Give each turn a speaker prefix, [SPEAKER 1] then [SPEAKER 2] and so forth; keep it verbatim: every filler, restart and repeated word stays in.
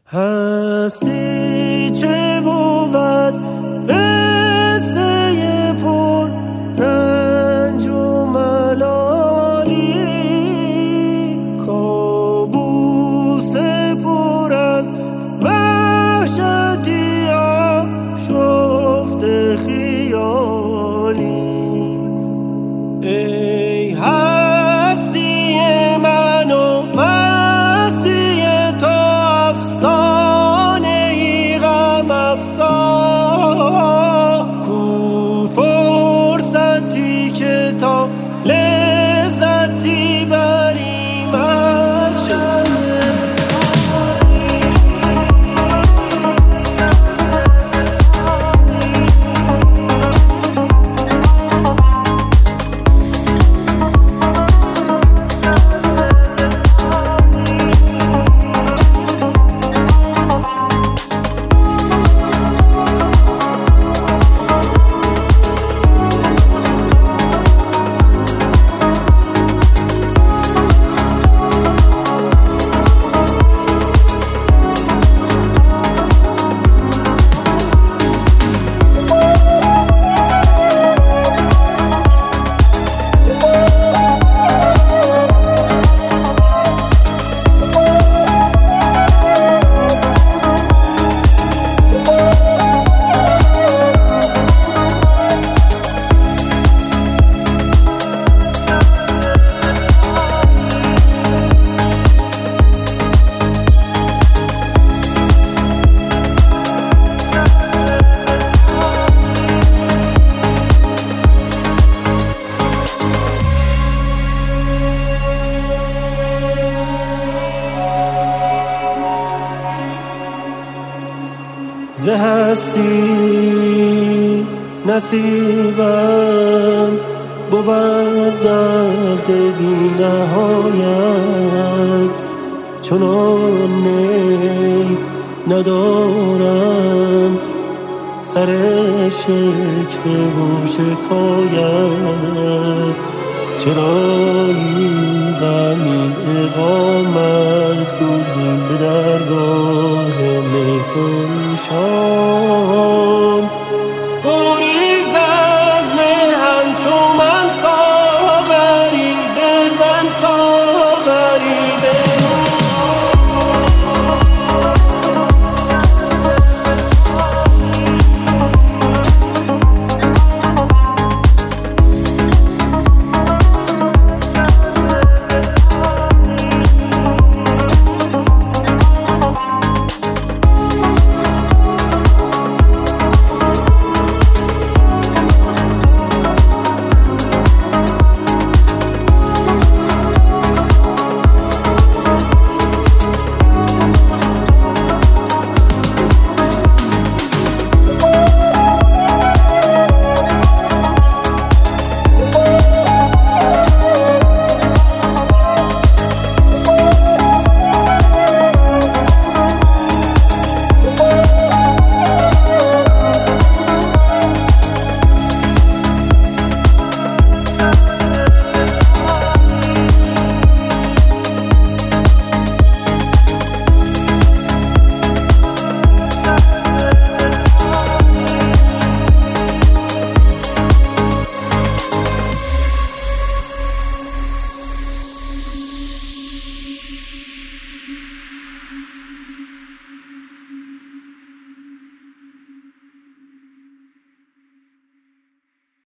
[SPEAKER 1] هستی چه بود قصه پر رنج و ملالی، کابوس پر از وحشتی آشفته خیالی. ای هستی من و مستی تو، افسانه ای غم افسان، کو فرصتی که تا لذتی بریم از شب. ز هستی نصیبم بود درد بی نهایت، چنان نی ندارم سر شکوه و شکایت. چرایی غمین اقامت گزین به